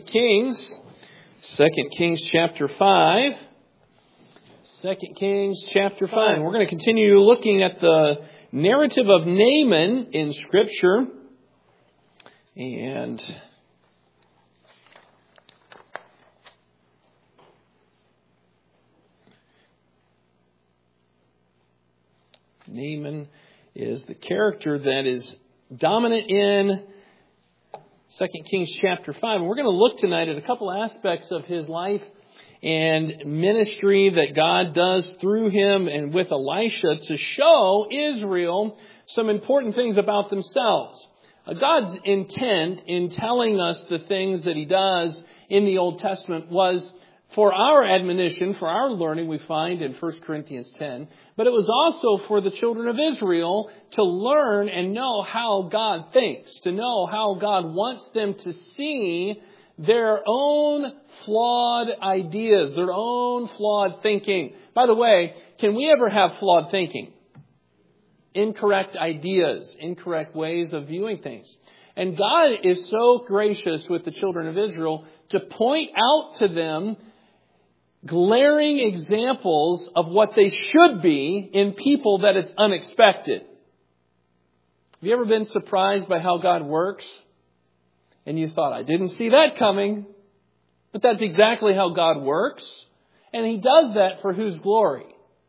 Kings. 2 Kings chapter 5. 2 Kings chapter 5. We're going to continue looking at the narrative of Naaman in Scripture. And Naaman is the character that is dominant in 2 Kings chapter 5. And we're going to look tonight at a couple aspects of his life and ministry that God does through him and with Elisha to show Israel some important things about themselves. God's intent in telling us the things that he does in the Old Testament was for our admonition, for our learning, we find in 1 Corinthians 10. But it was also for the children of Israel to learn and know how God thinks, to know how God wants them to see their own flawed ideas, their own flawed thinking. By the way, can we ever have flawed thinking? Incorrect ideas, incorrect ways of viewing things. And God is so gracious with the children of Israel to point out to them glaring examples of what they should be in people that it's unexpected. Have you ever been surprised by how God works? And you thought, I didn't see that coming. But that's exactly how God works. And he does that for whose glory?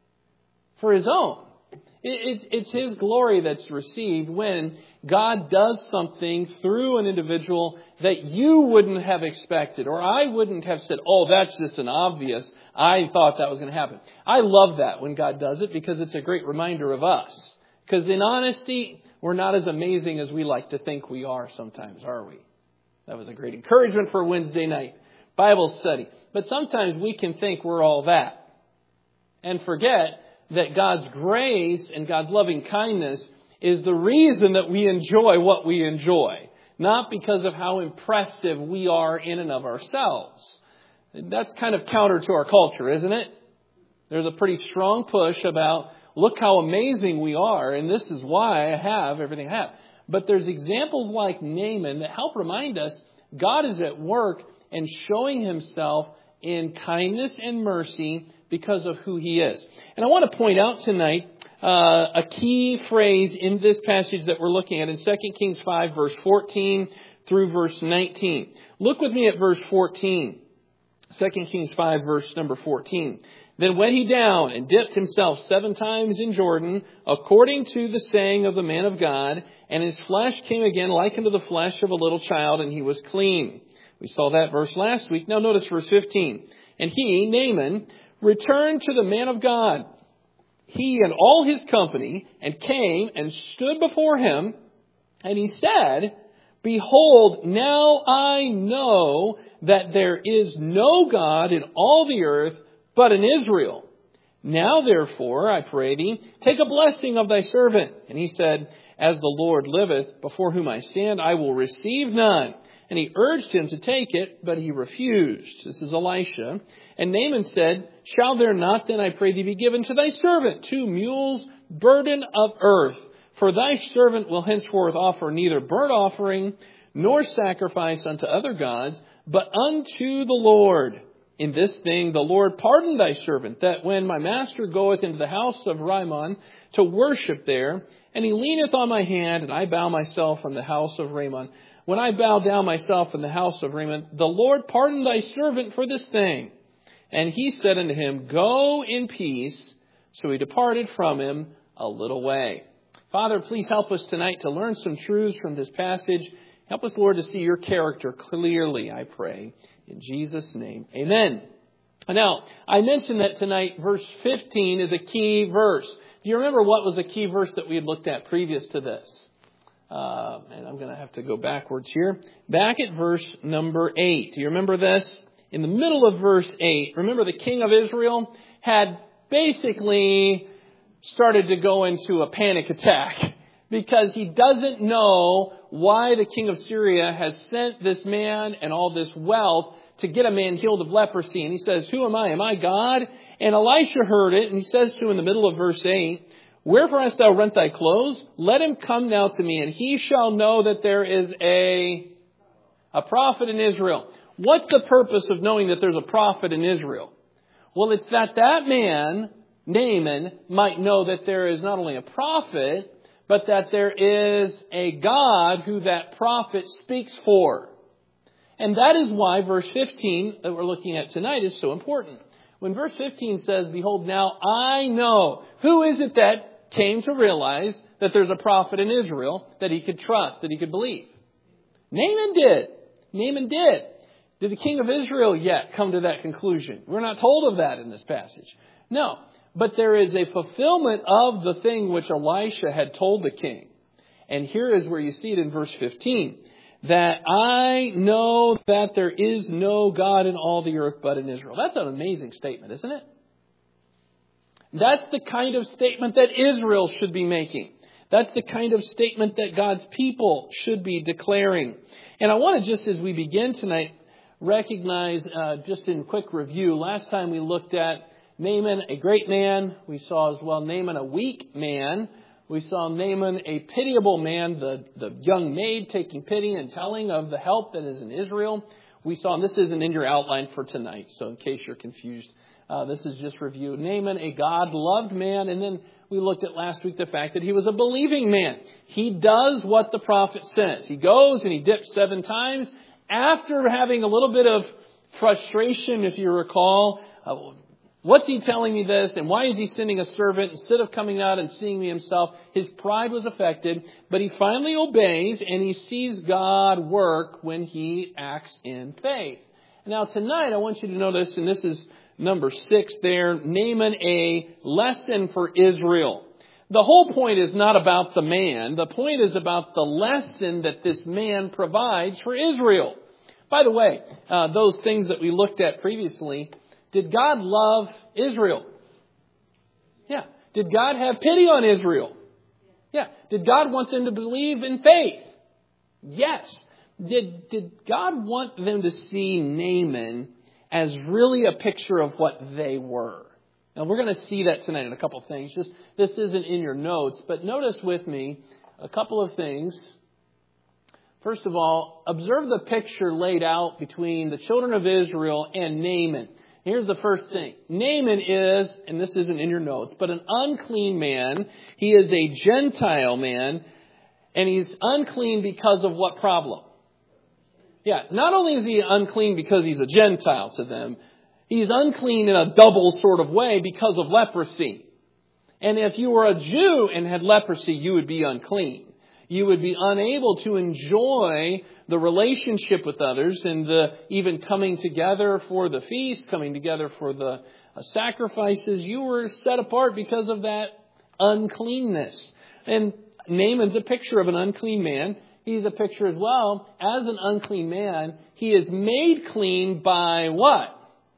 For his own. It's his glory that's received when God does something through an individual that you wouldn't have expected, or I wouldn't have said, oh, that's just an obvious. I thought that was going to happen. I love that when God does it because it's a great reminder of us. Because in honesty, we're not as amazing as we like to think we are sometimes, are we? That was a great encouragement for Wednesday night Bible study. But sometimes we can think we're all that and forget that God's grace and God's loving kindness is the reason that we enjoy what we enjoy. Not because of how impressive we are in and of ourselves. That's kind of counter to our culture, isn't it? There's a pretty strong push about, look how amazing we are, and this is why I have everything I have. But there's examples like Naaman that help remind us God is at work and showing himself in kindness and mercy because of who he is. And I want to point out tonight a key phrase in this passage that we're looking at in 2 Kings 5, verse 14 through verse 19. Look with me at verse 14. 2 Kings 5, verse number 14. Then went he down and dipped himself 7 times in Jordan, according to the saying of the man of God, and his flesh came again like unto the flesh of a little child, and he was clean. We saw that verse last week. Now notice verse 15. And he, Naaman, returned to the man of God, he and all his company, and came and stood before him, and he said, Behold, now I know that there is no God in all the earth but in Israel. Now therefore, I pray thee, take a blessing of thy servant. And he said, As the Lord liveth, before whom I stand, I will receive none. And he urged him to take it, but he refused. This is Elisha. And Naaman said, Shall there not then, I pray thee, be given to thy servant 2 mules burden of earth? For thy servant will henceforth offer neither burnt offering nor sacrifice unto other gods, but unto the Lord. In this thing the Lord pardon thy servant, that when my master goeth into the house of Rimmon to worship there, and he leaneth on my hand, and I bow myself in the house of Rimmon. When I bow down myself in the house of Rimmon, the Lord pardon thy servant for this thing. And he said unto him, Go in peace. So he departed from him a little way. Father, please help us tonight to learn some truths from this passage. Help us, Lord, to see your character clearly, I pray. In Jesus' name, amen. Now, I mentioned that tonight verse 15 is a key verse. Do you remember what was a key verse that we had looked at previous to this? And I'm going to have to go backwards here. Back at verse number 8. Do you remember this? In the middle of verse 8, remember the king of Israel had basically started to go into a panic attack because he doesn't know why the king of Syria has sent this man and all this wealth to get a man healed of leprosy. And he says, Who am I? Am I God? And Elisha heard it, and he says to him in the middle of verse 8, Wherefore hast thou rent thy clothes? Let him come now to me, and he shall know that there is a prophet in Israel. What's the purpose of knowing that there's a prophet in Israel? Well, it's that man, Naaman, might know that there is not only a prophet, but that there is a God who that prophet speaks for. And that is why verse 15 that we're looking at tonight is so important. When verse 15 says, behold, now I know. Who is it that came to realize that there's a prophet in Israel that he could trust, that he could believe? Naaman did. Naaman did. Did the king of Israel yet come to that conclusion? We're not told of that in this passage. No. But there is a fulfillment of the thing which Elisha had told the king. And here is where you see it in verse 15. That I know that there is no God in all the earth but in Israel. That's an amazing statement, isn't it? That's the kind of statement that Israel should be making. That's the kind of statement that God's people should be declaring. And I want to just, as we begin tonight, recognize, just in quick review, last time we looked at Naaman, a great man. We saw as well Naaman, a weak man. We saw Naaman, a pitiable man, the young maid taking pity and telling of the help that is in Israel. We saw, and this isn't in your outline for tonight, so in case you're confused, this is just review. Naaman, a God-loved man, and then we looked at last week the fact that he was a believing man. He does what the prophet says. He goes and he dips 7 times. After having a little bit of frustration, if you recall, what's he telling me this? And why is he sending a servant instead of coming out and seeing me himself? His pride was affected, but he finally obeys and he sees God work when he acts in faith. Now tonight I want you to notice, and this is number 6 there, Naaman, a lesson for Israel. The whole point is not about the man. The point is about the lesson that this man provides for Israel. By the way, those things that we looked at previously, did God love Israel? Yeah. Did God have pity on Israel? Yeah. Did God want them to believe in faith? Yes. Did God want them to see Naaman as really a picture of what they were? Now, we're going to see that tonight in a couple of things. Just this isn't in your notes, but notice with me a couple of things. First of all, observe the picture laid out between the children of Israel and Naaman. Here's the first thing. Naaman is, and this isn't in your notes, but an unclean man. He is a Gentile man, and he's unclean because of what problem? Yeah, not only is he unclean because he's a Gentile to them, he's unclean in a double sort of way because of leprosy. And if you were a Jew and had leprosy, you would be unclean. You would be unable to enjoy the relationship with others and the even coming together for the feast, coming together for the sacrifices. You were set apart because of that uncleanness. And Naaman's a picture of an unclean man. He's a picture as well. As an unclean man, he is made clean by what?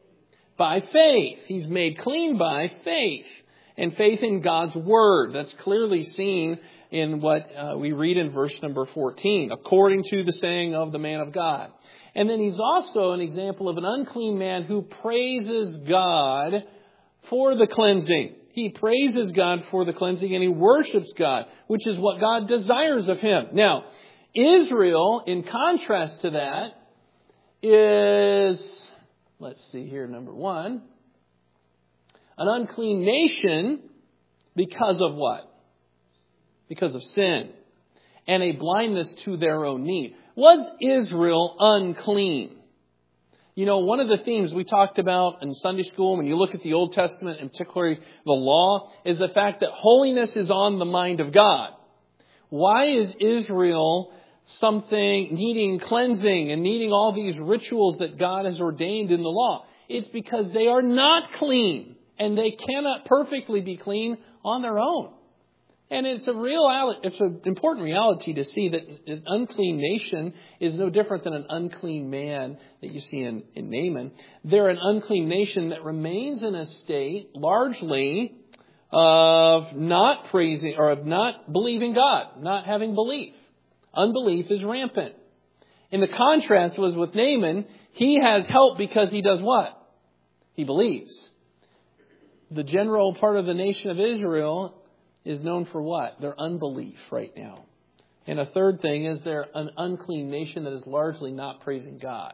By faith. He's made clean by faith. And faith in God's Word. That's clearly seen in what we read in verse number 14. According to the saying of the man of God. And then he's also an example of an unclean man who praises God for the cleansing. He praises God for the cleansing and he worships God, which is what God desires of him. Now, Israel, in contrast to that, is, let's see here, number 1, an unclean nation because of what? Because of sin and a blindness to their own need. Was Israel unclean? You know, one of the themes we talked about in Sunday school, when you look at the Old Testament, and particularly the law, is the fact that holiness is on the mind of God. Why is Israel something needing cleansing and needing all these rituals that God has ordained in the law? It's because they are not clean, and they cannot perfectly be clean on their own. And it's an important reality to see that an unclean nation is no different than an unclean man that you see in Naaman. They're an unclean nation that remains in a state largely of not praising or of not believing God, not having belief. Unbelief is rampant. And the contrast was with Naaman. He has help because he does what? He believes. The general part of the nation of Israel is known for what? Their unbelief right now. And a third thing is they're an unclean nation that is largely not praising God.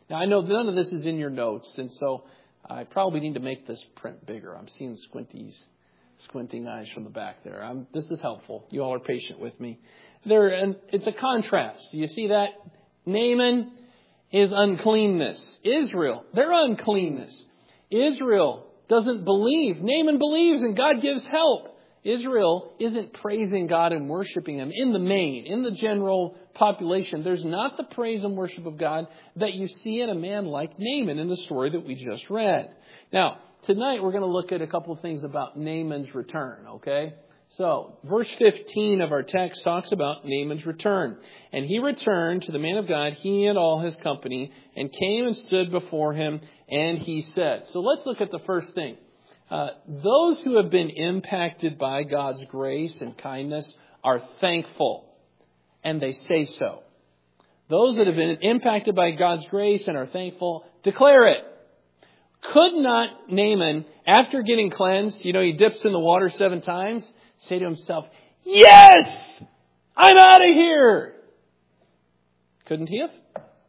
Now, I know none of this is in your notes, and so I probably need to make this print bigger. I'm seeing squinting eyes from the back there. This is helpful. You all are patient with me. It's a contrast. Do you see that? Naaman is uncleanness. Israel, their uncleanness. Israel doesn't believe. Naaman believes and God gives help. Israel isn't praising God and worshiping Him in the main, in the general population. There's not the praise and worship of God that you see in a man like Naaman in the story that we just read. Now, tonight we're going to look at a couple of things about Naaman's return, okay? So, verse 15 of our text talks about Naaman's return. And he returned to the man of God, he and all his company, and came and stood before him, and he said. So let's look at the first thing. Those who have been impacted by God's grace and kindness are thankful, and they say so. Those that have been impacted by God's grace and are thankful, declare it. Could not Naaman, after getting cleansed, he dips in the water 7 times, say to himself, yes, I'm out of here. Couldn't he have?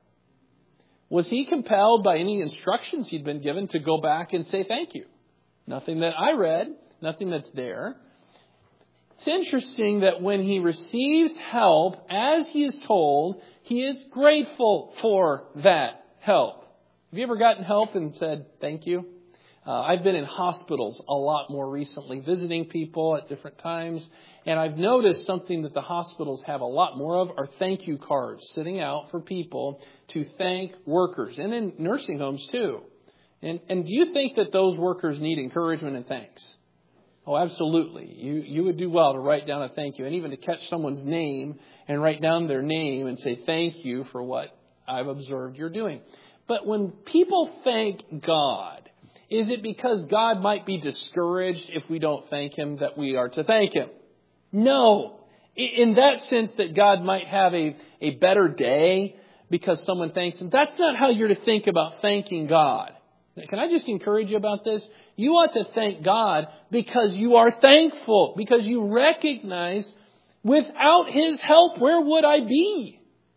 Was he compelled by any instructions he'd been given to go back and say thank you? Nothing that I read, nothing that's there. It's interesting that when he receives help, as he is told, he is grateful for that help. Have you ever gotten help and said thank you? I've been in hospitals a lot more recently, visiting people at different times. And I've noticed something that the hospitals have a lot more of are thank you cards sitting out for people to thank workers. And in nursing homes too. And do you think that those workers need encouragement and thanks? Oh, absolutely. You would do well to write down a thank you. And even to catch someone's name and write down their name and say thank you for what I've observed you're doing. But when people thank God, is it because God might be discouraged if we don't thank Him that we are to thank Him? No. In that sense that God might have a better day because someone thanks Him. That's not how you're to think about thanking God. Can I just encourage you about this? You ought to thank God because you are thankful. Because you recognize without His help, where would I be?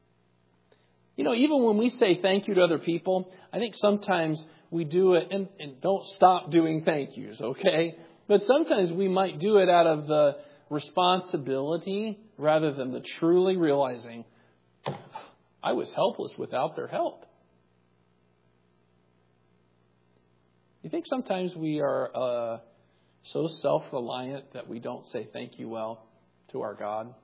Even when we say thank you to other people, I think sometimes we do it, and don't stop doing thank yous, okay? But sometimes we might do it out of the responsibility rather than the truly realizing, I was helpless without their help. You think sometimes we are so self-reliant that we don't say thank you well to our God?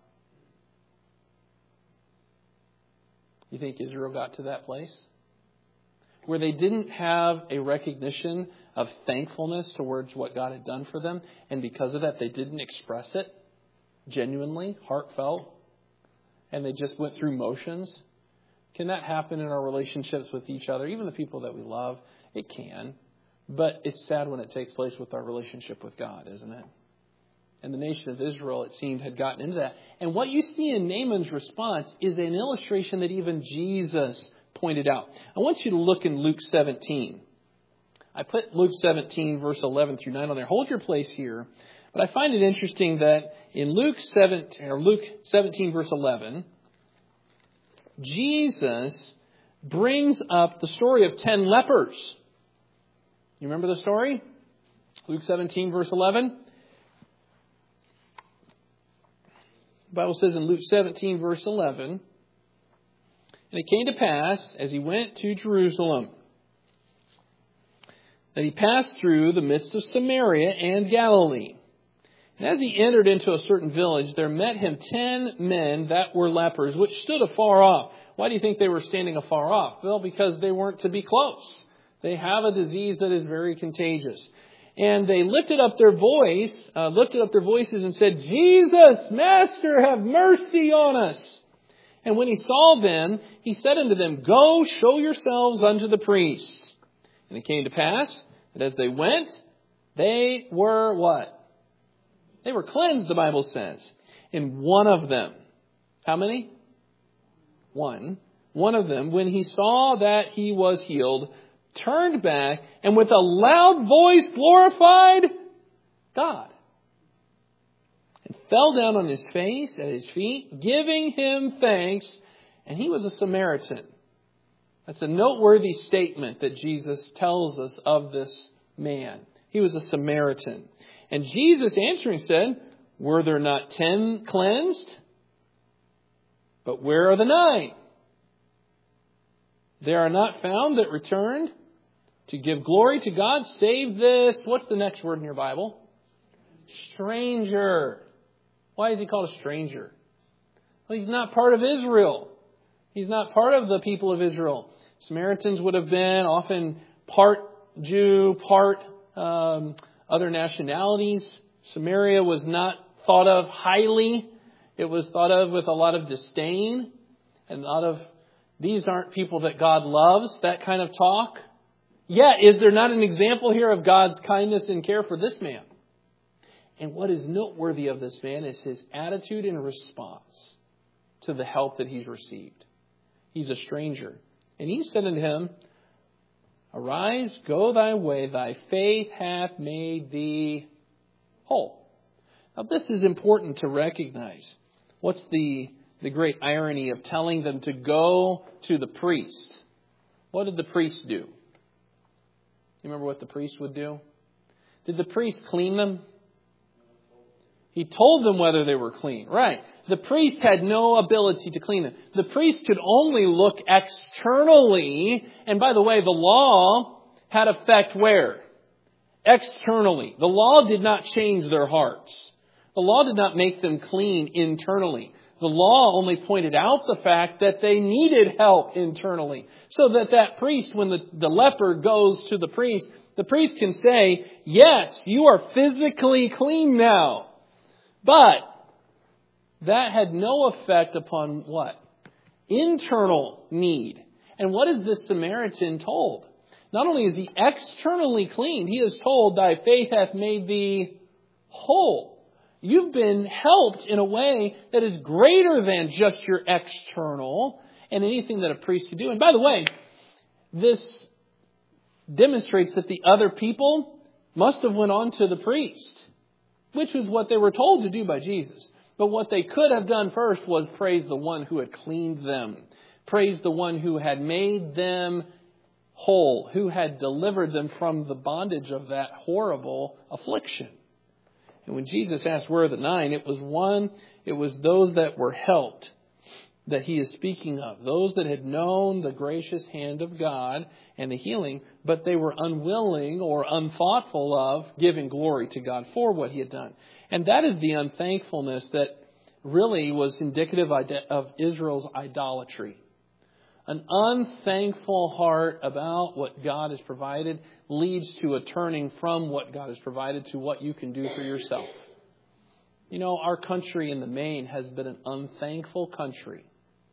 You think Israel got to that place? Where they didn't have a recognition of thankfulness towards what God had done for them. And because of that, they didn't express it genuinely, heartfelt. And they just went through motions. Can that happen in our relationships with each other? Even the people that we love, it can. But it's sad when it takes place with our relationship with God, isn't it? And the nation of Israel, it seemed, had gotten into that. And what you see in Naaman's response is an illustration that even Jesus pointed out. I want you to look in Luke 17. I put Luke 17, verse 11 through 9 on there. Hold your place here. But I find it interesting that in Luke 17, verse 11, Jesus brings up the story of 10 lepers. You remember the story? Luke 17, verse 11. The Bible says in Luke 17, verse 11, and it came to pass, as he went to Jerusalem, that he passed through the midst of Samaria and Galilee. And as he entered into a certain village, there met him 10 men that were lepers, which stood afar off. Why do you think they were standing afar off? Well, because they weren't to be close. They have a disease that is very contagious. And they lifted up their voices and said, Jesus, Master, have mercy on us. And when he saw them, he said unto them, Go, show yourselves unto the priests. And it came to pass that as they went, they were what? They were cleansed, the Bible says. And one of them, how many? One of them, when he saw that he was healed, turned back and with a loud voice glorified God. And fell down on his face at his feet, giving him thanks. And he was a Samaritan. That's a noteworthy statement that Jesus tells us of this man. He was a Samaritan. And Jesus answering said, were there not 10 cleansed? But where are the 9? They are not found that returned to give glory to God, save this. What's the next word in your Bible? Stranger. Why is he called a stranger? Well, he's not part of Israel. He's not part of the people of Israel. Samaritans would have been often part Jew, part other nationalities. Samaria was not thought of highly. It was thought of with a lot of disdain and a lot of, these aren't people that God loves, that kind of talk. Yet, is there not an example here of God's kindness and care for this man? And what is noteworthy of this man is his attitude and response to the help that he's received. He's a stranger. And he said unto him, arise, go thy way, thy faith hath made thee whole. Now this is important to recognize. What's the great irony of telling them to go to the priest? What did the priest do? You remember what the priest would do? Did the priest clean them? He told them whether they were clean. Right. The priest had no ability to clean them. The priest could only look externally. And by the way, the law had effect where? Externally. The law did not change their hearts. The law did not make them clean internally. The law only pointed out the fact that they needed help internally. So that priest, when the leper goes to the priest can say, yes, you are physically clean now. But that had no effect upon what? Internal need. And what is this Samaritan told? Not only is he externally clean, he is told, thy faith hath made thee whole. You've been helped in a way that is greater than just your external and anything that a priest could do. And by the way, this demonstrates that the other people must have went on to the priest, which was what they were told to do by Jesus. But what they could have done first was praise the one who had cleaned them. Praise the one who had made them whole, who had delivered them from the bondage of that horrible affliction. And when Jesus asked, where are the 9? It was those that were helped that he is speaking of. Those that had known the gracious hand of God and the healing, but they were unwilling or unthoughtful of giving glory to God for what he had done. And that is the unthankfulness that really was indicative of Israel's idolatry. An unthankful heart about what God has provided leads to a turning from what God has provided to what you can do for yourself. You know, our country in the main has been an unthankful country.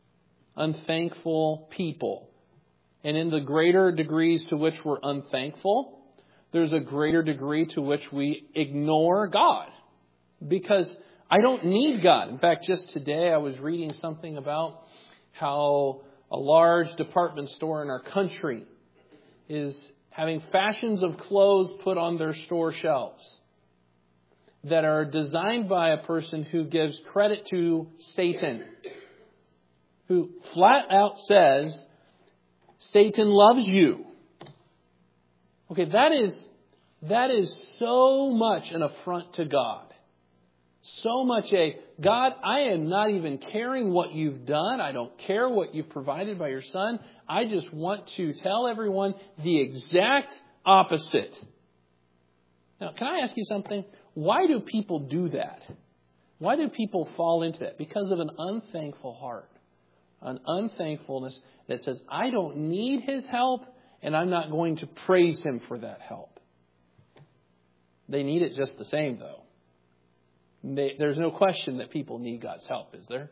Unthankful people. And in the greater degrees to which we're unthankful, there's a greater degree to which we ignore God. Because I don't need God. In fact, just today I was reading something about how a large department store in our country is having fashions of clothes put on their store shelves that are designed by a person who gives credit to Satan, who flat out says, Satan loves you. Okay, that is so much an affront to God. So much God, I am not even caring what you've done. I don't care what you've provided by your Son. I just want to tell everyone the exact opposite. Now, can I ask you something? Why do people do that? Why do people fall into that? Because of an unthankful heart. An unthankfulness that says, I don't need his help, and I'm not going to praise him for that help. They need it just the same, though. There's no question that people need God's help, is there?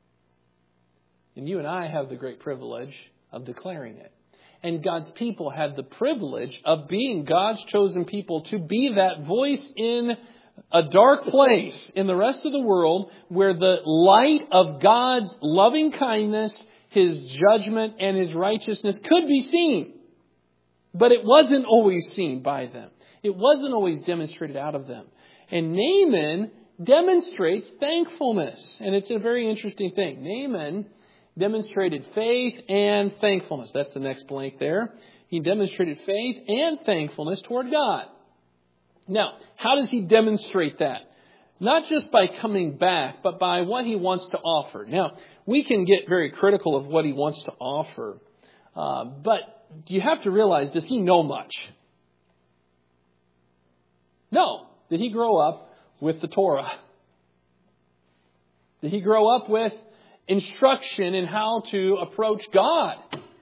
And you and I have the great privilege of declaring it. And God's people have the privilege of being God's chosen people to be that voice in a dark place in the rest of the world where the light of God's loving kindness, his judgment, and his righteousness could be seen. But it wasn't always seen by them. It wasn't always demonstrated out of them. And Naaman demonstrates thankfulness. And it's a very interesting thing. Naaman demonstrated faith and thankfulness. That's the next blank there. He demonstrated faith and thankfulness toward God. Now, how does he demonstrate that? Not just by coming back, but by what he wants to offer. Now, we can get very critical of what he wants to offer. But you have to realize, does he know much? No. Did he grow up with the Torah? Did he grow up with instruction in how to approach God?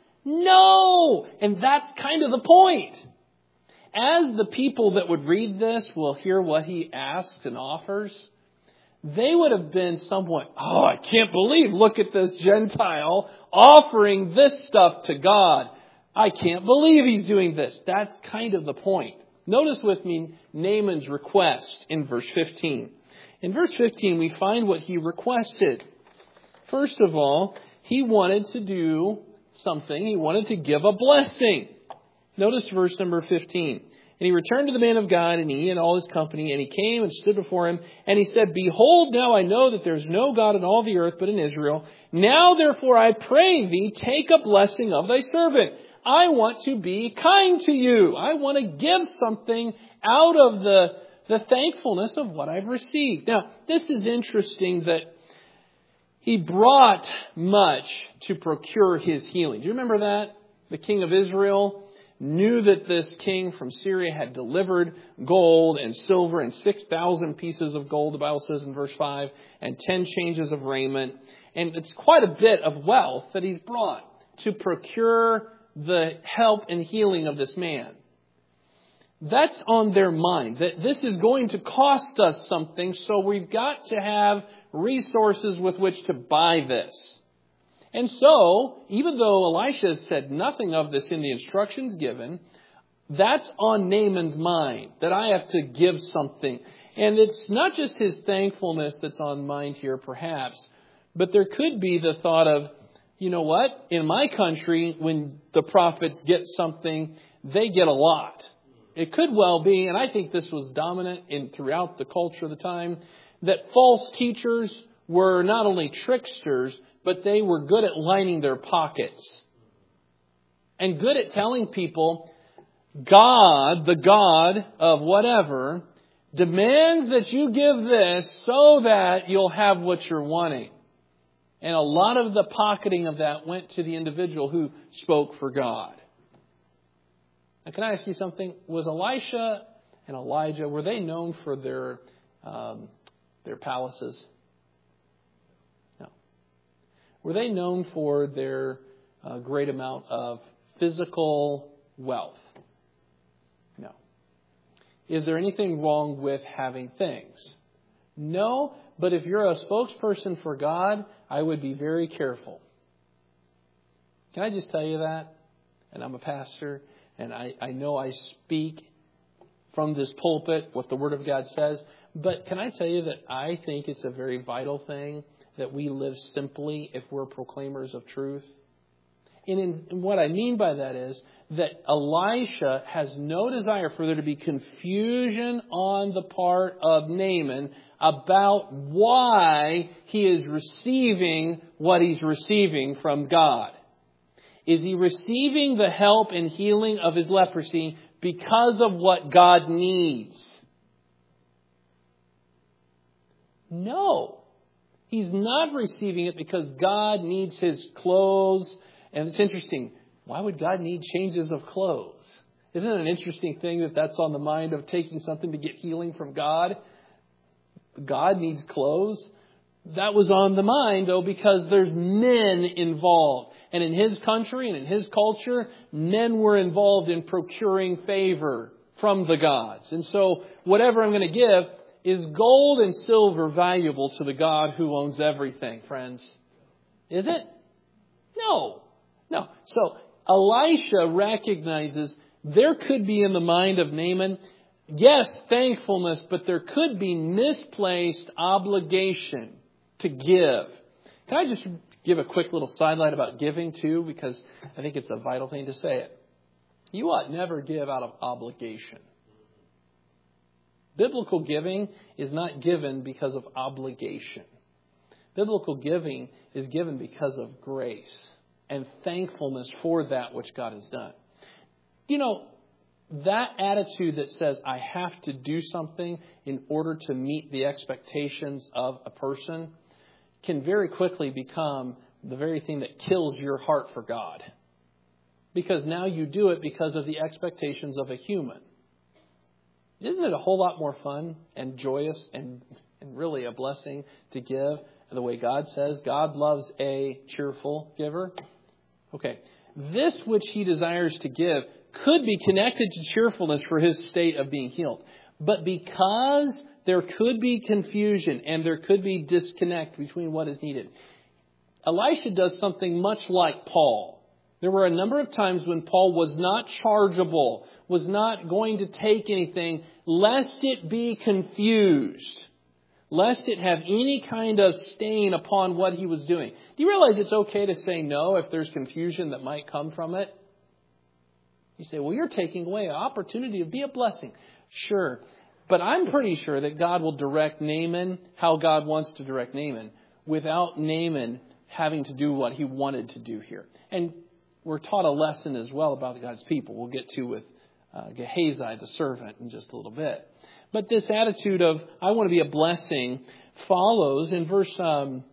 No! And that's kind of the point. As the people that would read this will hear what he asks and offers, they would have been somewhat, I can't believe, look at this Gentile offering this stuff to God. I can't believe he's doing this. That's kind of the point. Notice with me Naaman's request in verse 15. In verse 15, we find what he requested. First of all, he wanted to do something. He wanted to give a blessing. Notice verse number 15. And he returned to the man of God, and he and all his company, and he came and stood before him, and he said, Behold, now I know that there is no God in all the earth but in Israel. Now therefore I pray thee, take a blessing of thy servant. I want to be kind to you. I want to give something out of the thankfulness of what I've received. Now, this is interesting that he brought much to procure his healing. Do you remember that? The king of Israel knew that this king from Syria had delivered gold and silver and 6,000 pieces of gold, the Bible says in verse 5, and 10 changes of raiment. And it's quite a bit of wealth that he's brought to procure the help and healing of this man. That's on their mind, that this is going to cost us something, so we've got to have resources with which to buy this. And so, even though Elisha said nothing of this in the instructions given, that's on Naaman's mind, that I have to give something. And it's not just his thankfulness that's on mind here, perhaps, but there could be the thought of, you know what? In my country, when the prophets get something, they get a lot. It could well be, and I think this was dominant throughout the culture of the time, that false teachers were not only tricksters, but they were good at lining their pockets. And good at telling people, God, the God of whatever, demands that you give this so that you'll have what you're wanting. And a lot of the pocketing of that went to the individual who spoke for God. Now, can I ask you something? Was Elisha and Elijah, were they known for their palaces? No. Were they known for their great amount of physical wealth? No. Is there anything wrong with having things? No, but if you're a spokesperson for God, I would be very careful. Can I just tell you that? And I'm a pastor. And I know I speak from this pulpit what the Word of God says. But can I tell you that I think it's a very vital thing that we live simply if we're proclaimers of truth? And what I mean by that is that Elisha has no desire for there to be confusion on the part of Naaman about why he is receiving what he's receiving from God. Is he receiving the help and healing of his leprosy because of what God needs? No. He's not receiving it because God needs his clothes. And it's interesting. Why would God need changes of clothes? Isn't it an interesting thing that that's on the mind of taking something to get healing from God? God needs clothes. That was on the mind, though, because there's men involved. And in his country and in his culture, men were involved in procuring favor from the gods. And so whatever I'm going to give is gold and silver valuable to the God who owns everything, friends. Is it? No. No. So Elisha recognizes there could be in the mind of Naaman, yes, thankfulness, but there could be misplaced obligation to give. Can I just give a quick little sidelight about giving too? Because I think it's a vital thing to say it. You ought never give out of obligation. Biblical giving is not given because of obligation. Biblical giving is given because of grace and thankfulness for that which God has done. You know, that attitude that says, I have to do something in order to meet the expectations of a person can very quickly become the very thing that kills your heart for God. Because now you do it because of the expectations of a human. Isn't it a whole lot more fun and joyous and really a blessing to give the way God says? God loves a cheerful giver. Okay. This which he desires to give could be connected to cheerfulness for his state of being healed. But because there could be confusion and there could be disconnect between what is needed, Elisha does something much like Paul. There were a number of times when Paul was not chargeable, was not going to take anything, lest it be confused, lest it have any kind of stain upon what he was doing. Do you realize it's okay to say no if there's confusion that might come from it? You say, well, you're taking away an opportunity to be a blessing. Sure. But I'm pretty sure that God will direct Naaman how God wants to direct Naaman without Naaman having to do what he wanted to do here. And we're taught a lesson as well about God's people. We'll get to with Gehazi, the servant, in just a little bit. But this attitude of, I want to be a blessing, follows in verse 16.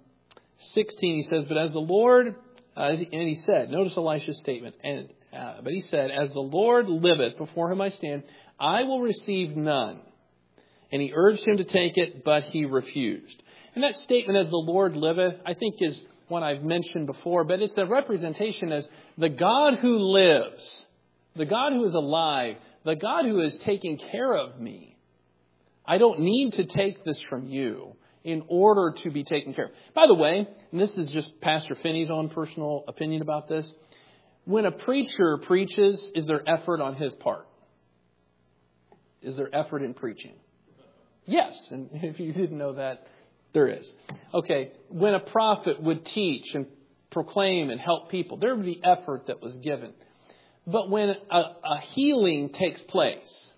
He says, but as the Lord, and he said, notice Elisha's statement, but he said, as the Lord liveth, before him I stand, I will receive none. And he urged him to take it, but he refused. And that statement, as the Lord liveth, I think is one I've mentioned before, but it's a representation as the God who lives, the God who is alive, the God who is taking care of me. I don't need to take this from you in order to be taken care of. By the way, and this is just Pastor Finney's own personal opinion about this, when a preacher preaches, is there effort on his part? Is there effort in preaching? Yes, and if you didn't know that, there is. Okay, when a prophet would teach and proclaim and help people, there would be effort that was given. But when a healing takes place,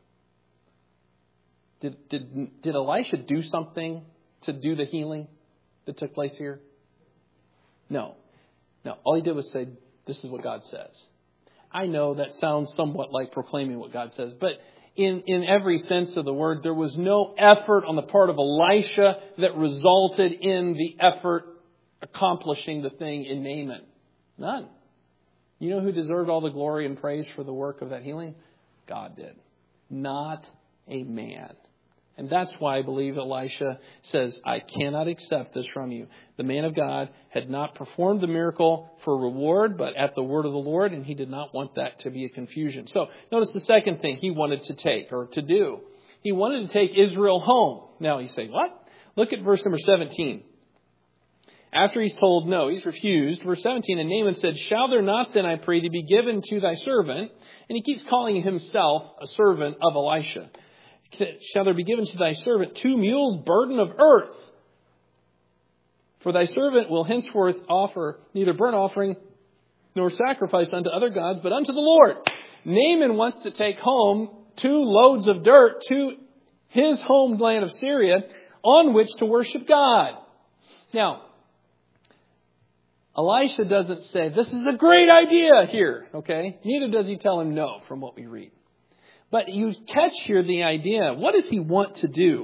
did Elisha do something to do the healing that took place here? No. All he did was say, this is what God says. I know that sounds somewhat like proclaiming what God says, but in every sense of the word, there was no effort on the part of Elisha that resulted in the effort accomplishing the thing in Naaman. None. You know who deserved all the glory and praise for the work of that healing? God did. Not a man. And that's why I believe Elisha says, I cannot accept this from you. The man of God had not performed the miracle for reward, but at the word of the Lord, and he did not want that to be a confusion. So notice the second thing he wanted to take or to do. He wanted to take Israel home. Now you say, what? Look at verse number 17. After he's told no, he's refused. Verse 17, and Naaman said, shall there not then, I pray thee, be given to thy servant? And he keeps calling himself a servant of Elisha. Shall there be given to thy servant 2 mules burden of earth? For thy servant will henceforth offer neither burnt offering nor sacrifice unto other gods, but unto the Lord. Naaman wants to take home 2 loads of dirt to his homeland of Syria on which to worship God. Now, Elisha doesn't say, this is a great idea here, okay? Neither does he tell him no from what we read. But you catch here the idea. What does he want to do?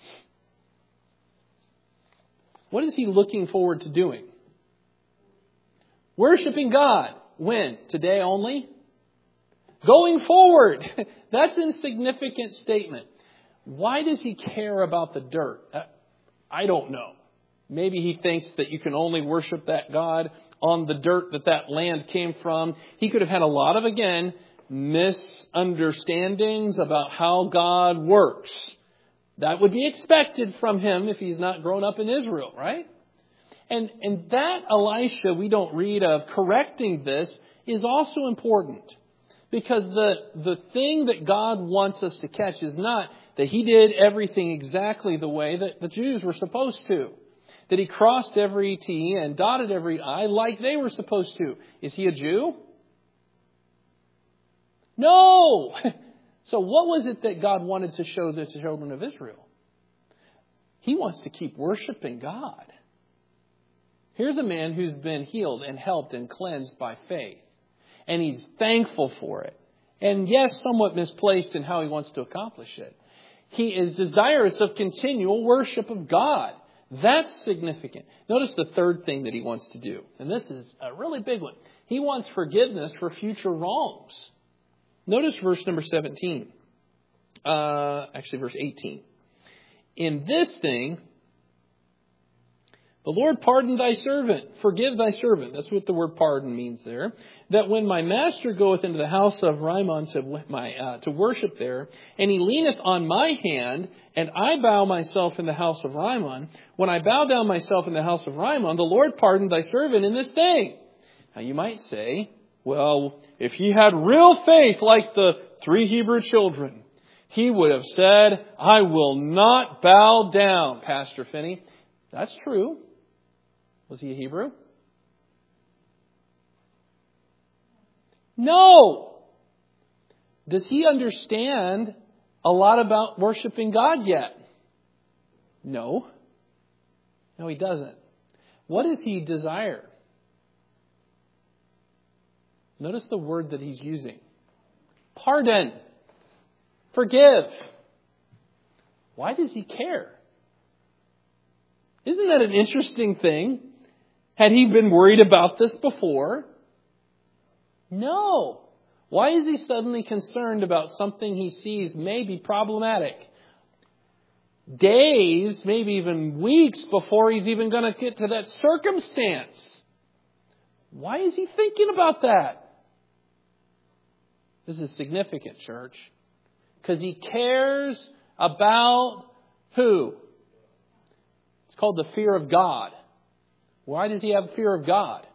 What is he looking forward to doing? Worshiping God. When? Today only? Going forward. That's a significant statement. Why does he care about the dirt? I don't know. Maybe he thinks that you can only worship that God on the dirt that land came from. He could have had a lot of, again, misunderstandings about how God works. That would be expected from him if he's not grown up in Israel, right? And that Elisha we don't read of correcting this is also important. Because the thing that God wants us to catch is not that he did everything exactly the way that the Jews were supposed to. That he crossed every T and dotted every I like they were supposed to. Is he a Jew? No! So what was it that God wanted to show the children of Israel? He wants to keep worshiping God. Here's a man who's been healed and helped and cleansed by faith. And he's thankful for it. And yes, somewhat misplaced in how he wants to accomplish it. He is desirous of continual worship of God. That's significant. Notice the third thing that he wants to do. And this is a really big one. He wants forgiveness for future wrongs. Notice verse number 17. Verse 18. In this thing, the Lord pardon thy servant. Forgive thy servant. That's what the word pardon means there. That when my master goeth into the house of Rimmon to worship there, and he leaneth on my hand, and I bow myself in the house of Rimmon, when I bow down myself in the house of Rimmon, the Lord pardon thy servant in this thing. Now you might say, well, if he had real faith like the 3 Hebrew children, he would have said, I will not bow down, Pastor Finney. That's true. Was he a Hebrew? No. Does he understand a lot about worshiping God yet? No. No, he doesn't. What does he desire? Notice the word that he's using. Pardon. Forgive. Why does he care? Isn't that an interesting thing? Had he been worried about this before? No. Why is he suddenly concerned about something he sees may be problematic? Days, maybe even weeks before he's even going to get to that circumstance. Why is he thinking about that? This is significant, church. Because he cares about who? It's called the fear of God. Why does he have fear of God?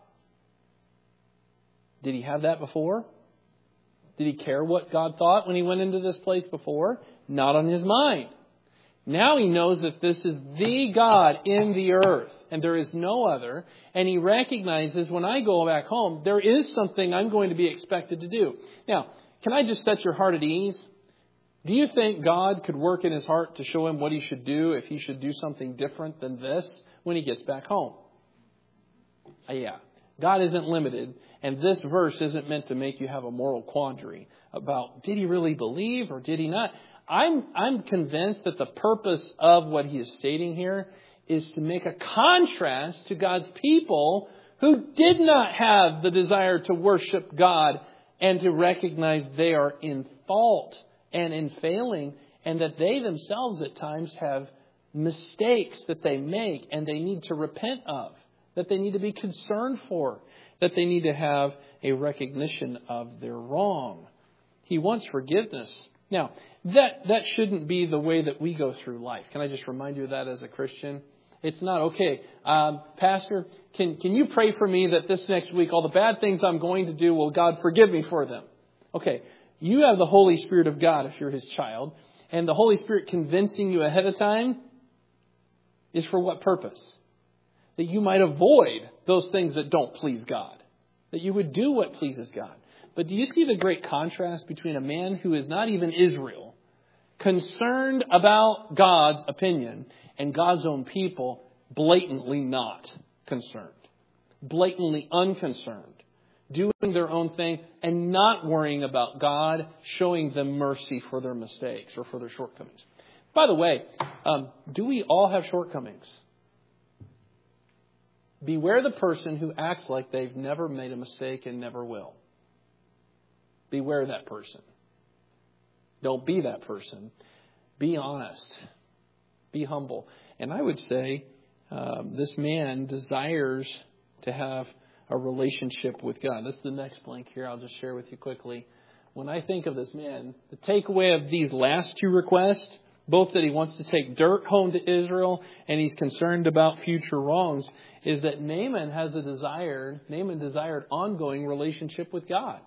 Did he have that before? Did he care what God thought when he went into this place before? Not on his mind. Now he knows that this is the God in the earth and there is no other. And he recognizes when I go back home, there is something I'm going to be expected to do. Now, can I just set your heart at ease? Do you think God could work in his heart to show him what he should do if he should do something different than this when he gets back home? Yeah. God isn't limited. And this verse isn't meant to make you have a moral quandary about did he really believe or did he not? I'm convinced that the purpose of what he is stating here is to make a contrast to God's people who did not have the desire to worship God and to recognize they are in fault and in failing, and that they themselves at times have mistakes that they make and they need to repent of, that they need to be concerned for, that they need to have a recognition of their wrong. He wants forgiveness. Now, that shouldn't be the way that we go through life. Can I just remind you of that as a Christian? It's not, okay, Pastor, can you pray for me that this next week, all the bad things I'm going to do, will God forgive me for them? Okay, you have the Holy Spirit of God if you're his child. And the Holy Spirit convincing you ahead of time is for what purpose? That you might avoid those things that don't please God. That you would do what pleases God. But do you see the great contrast between a man who is not even Israel, concerned about God's opinion, and God's own people blatantly not concerned, blatantly unconcerned, doing their own thing and not worrying about God showing them mercy for their mistakes or for their shortcomings? By the way, do we all have shortcomings? Beware the person who acts like they've never made a mistake and never will. Beware that person. Don't be that person. Be honest. Be humble. And I would say this man desires to have a relationship with God. That's the next blank here. I'll just share with you quickly. When I think of this man, the takeaway of these last two requests, both that he wants to take dirt home to Israel and he's concerned about future wrongs, is that Naaman desired ongoing relationship with God.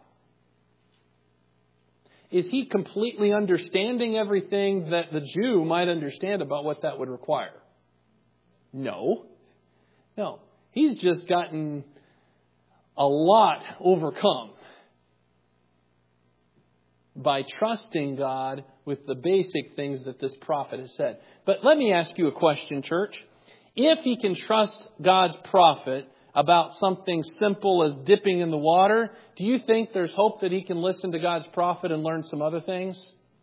Is he completely understanding everything that the Jew might understand about what that would require? No. He's just gotten a lot overcome by trusting God with the basic things that this prophet has said. But let me ask you a question, church. If he can trust God's prophet about something simple as dipping in the water, do you think there's hope that he can listen to God's prophet and learn some other things?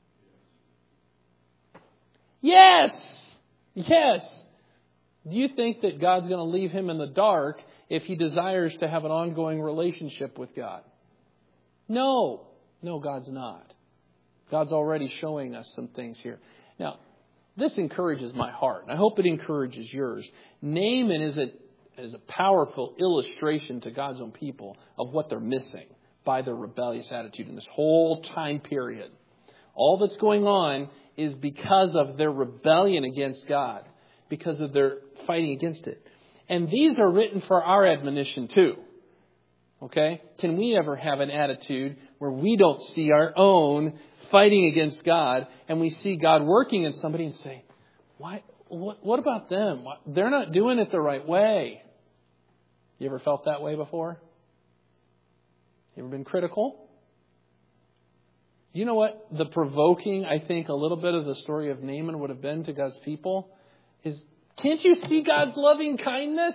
Yes! Yes! Do you think that God's going to leave him in the dark if he desires to have an ongoing relationship with God? No. No, God's not. God's already showing us some things here. Now, this encourages my heart, and I hope it encourages yours. Naaman is a powerful illustration to God's own people of what they're missing by their rebellious attitude in this whole time period. All that's going on is because of their rebellion against God, because of their fighting against it. And these are written for our admonition too. Okay? Can we ever have an attitude where we don't see our own fighting against God and we see God working in somebody and say, what about them? They're not doing it the right way. You ever felt that way before? You ever been critical? You know what the provoking, I think, a little bit of the story of Naaman would have been to God's people is, can't you see God's loving kindness?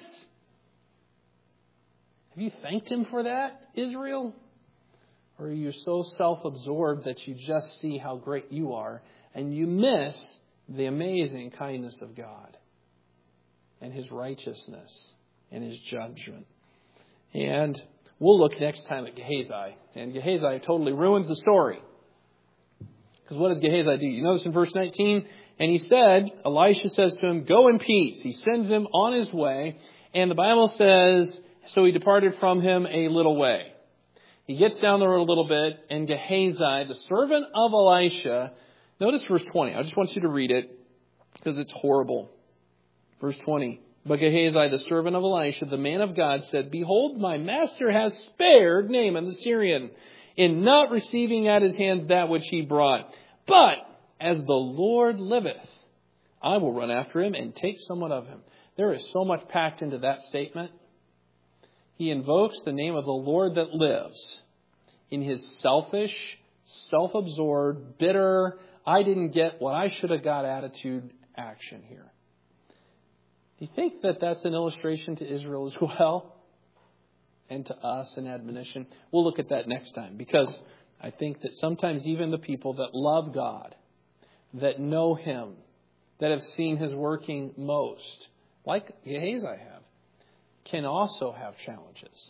Have you thanked Him for that, Israel? Or are you so self-absorbed that you just see how great you are and you miss the amazing kindness of God and His righteousness and His judgment? And we'll look next time at Gehazi. And Gehazi totally ruins the story. Because what does Gehazi do? You notice in verse 19, and he said, Elisha says to him, go in peace. He sends him on his way. And the Bible says, so he departed from him a little way. He gets down the road a little bit, and Gehazi, the servant of Elisha, notice verse 20. I just want you to read it because it's horrible. Verse 20. But Gehazi, the servant of Elisha, the man of God, said, behold, my master has spared Naaman the Syrian in not receiving at his hands that which he brought. But as the Lord liveth, I will run after him and take somewhat of him. There is so much packed into that statement. He invokes the name of the Lord that lives in his selfish, self-absorbed, bitter, I didn't get what I should have got attitude action here. Do you think that that's an illustration to Israel as well? And to us, an admonition? We'll look at that next time, because I think that sometimes even the people that love God, that know Him, that have seen His working most, like Gehazi have, can also have challenges.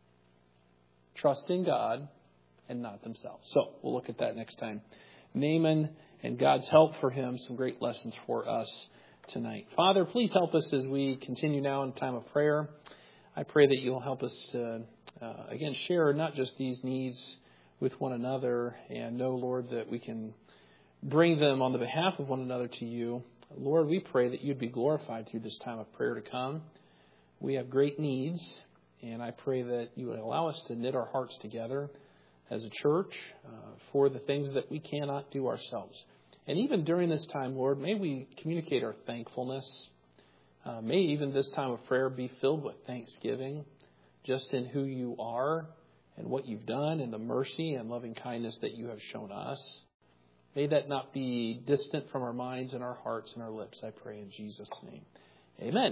Trusting God and not themselves. So we'll look at that next time. Naaman and God's help for him, some great lessons for us tonight. Father, please help us as we continue now in time of prayer. I pray that you'll help us to, again, share not just these needs with one another, and know, Lord, that we can bring them on the behalf of one another to you. Lord, we pray that you'd be glorified through this time of prayer to come. We have great needs, and I pray that you would allow us to knit our hearts together as a church for the things that we cannot do ourselves. And even during this time, Lord, may we communicate our thankfulness. May even this time of prayer be filled with thanksgiving, just in who you are and what you've done and the mercy and loving kindness that you have shown us. May that not be distant from our minds and our hearts and our lips, I pray in Jesus' name. Amen.